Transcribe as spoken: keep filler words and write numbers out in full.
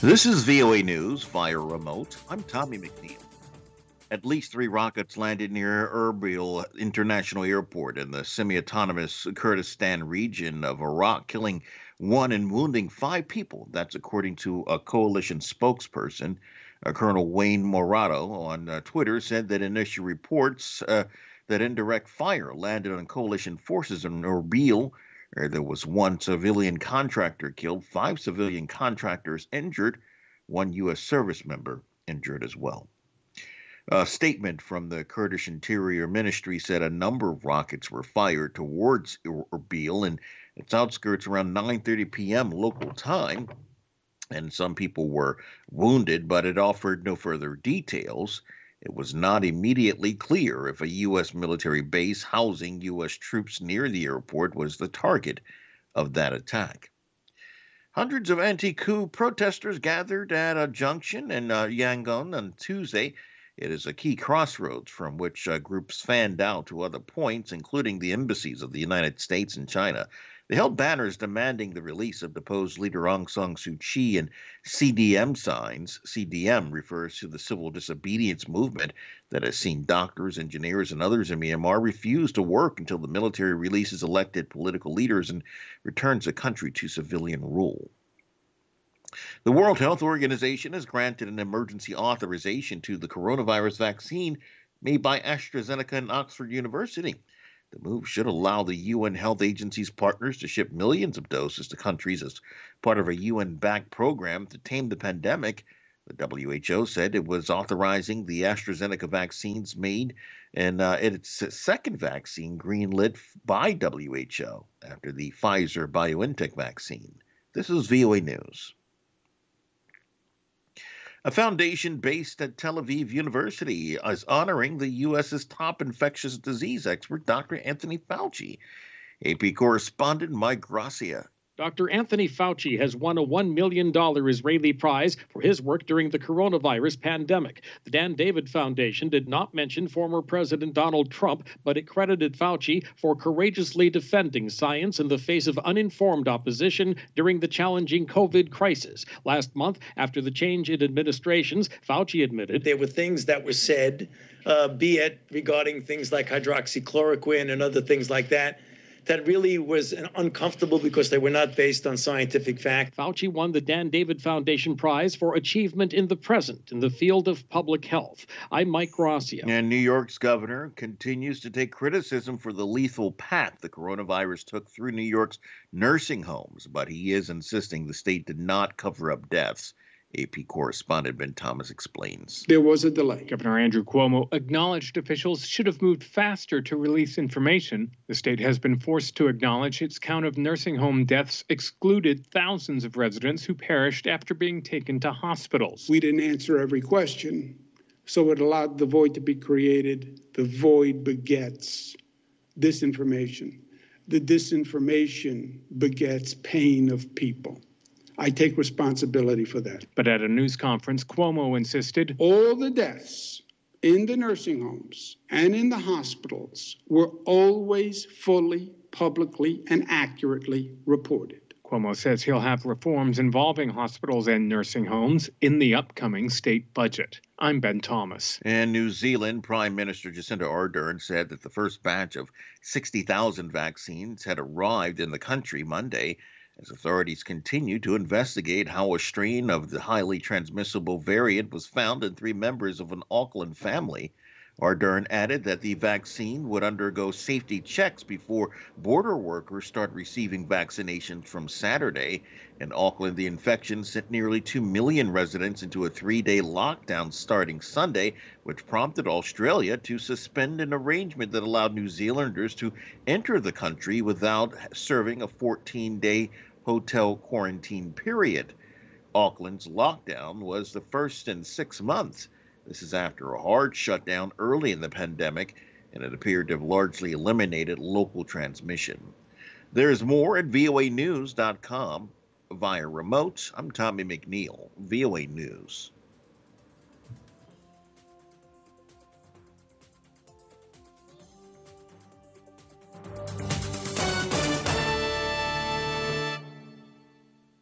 This is V O A News via remote. I'm Tommy McNeil. At least three rockets landed near Erbil International Airport in the semi-autonomous Kurdistan region of Iraq, killing one and wounding five people. That's according to a coalition spokesperson. Uh, Colonel Wayne Morato on uh, Twitter said that initial reports uh, that indirect fire landed on coalition forces in Erbil. Uh, there was one civilian contractor killed, five civilian contractors injured, one U S service member injured as well. A statement from the Kurdish Interior Ministry said a number of rockets were fired towards Erbil and its outskirts around nine thirty p.m. local time, and some people were wounded, but it offered no further details. It was not immediately clear if a U S military base housing U S troops near the airport was the target of that attack. Hundreds of anti-coup protesters gathered at a junction in uh, Yangon on Tuesday. It is a key crossroads from which uh, groups fanned out to other points, including the embassies of the United States and China. They held banners demanding the release of deposed leader Aung San Suu Kyi and C D M signs. C D M refers to the civil disobedience movement that has seen doctors, engineers, and others in Myanmar refuse to work until the military releases elected political leaders and returns the country to civilian rule. The World Health Organization has granted an emergency authorization to the coronavirus vaccine made by AstraZeneca and Oxford University. The move should allow the U N Health Agency's partners to ship millions of doses to countries as part of a U N-backed program to tame the pandemic. The W H O said it was authorizing the AstraZeneca vaccines made and uh, its second vaccine greenlit by W H O after the Pfizer-BioNTech vaccine. This is V O A News. A foundation based at Tel Aviv University is honoring the U S's top infectious disease expert, Doctor Anthony Fauci. A P correspondent Mike Gracia. Doctor Anthony Fauci has won a one million dollars Israeli prize for his work during the coronavirus pandemic. The Dan David Foundation did not mention former President Donald Trump, but it credited Fauci for courageously defending science in the face of uninformed opposition during the challenging COVID crisis. Last month, after the change in administrations, Fauci admitted there were things that were said, uh, be it regarding things like hydroxychloroquine and other things like that, that really was uncomfortable because they were not based on scientific fact. Fauci won the Dan David Foundation Prize for achievement in the present in the field of public health. I'm Mike Gracia. And New York's governor continues to take criticism for the lethal path the coronavirus took through New York's nursing homes, but he is insisting the state did not cover up deaths. A P correspondent Ben Thomas explains. There was a delay. Governor Andrew Cuomo acknowledged officials should have moved faster to release information. The state has been forced to acknowledge its count of nursing home deaths excluded thousands of residents who perished after being taken to hospitals. We didn't answer every question, so it allowed the void to be created. The void begets disinformation. The disinformation begets pain of people. I take responsibility for that. But at a news conference, Cuomo insisted all the deaths in the nursing homes and in the hospitals were always fully, publicly, and accurately reported. Cuomo says he'll have reforms involving hospitals and nursing homes in the upcoming state budget. I'm Ben Thomas. In New Zealand, Prime Minister Jacinda Ardern said that the first batch of sixty thousand vaccines had arrived in the country Monday, as authorities continue to investigate how a strain of the highly transmissible variant was found in three members of an Auckland family. Ardern added that the vaccine would undergo safety checks before border workers start receiving vaccinations from Saturday. In Auckland, the infection sent nearly two million residents into a three-day lockdown starting Sunday, which prompted Australia to suspend an arrangement that allowed New Zealanders to enter the country without serving a fourteen-day hotel quarantine period. Auckland's lockdown was the first in six months. This is after a hard shutdown early in the pandemic, and it appeared to have largely eliminated local transmission. There's more at V O A news dot com. Via remote, I'm Tommy McNeil, V O A News.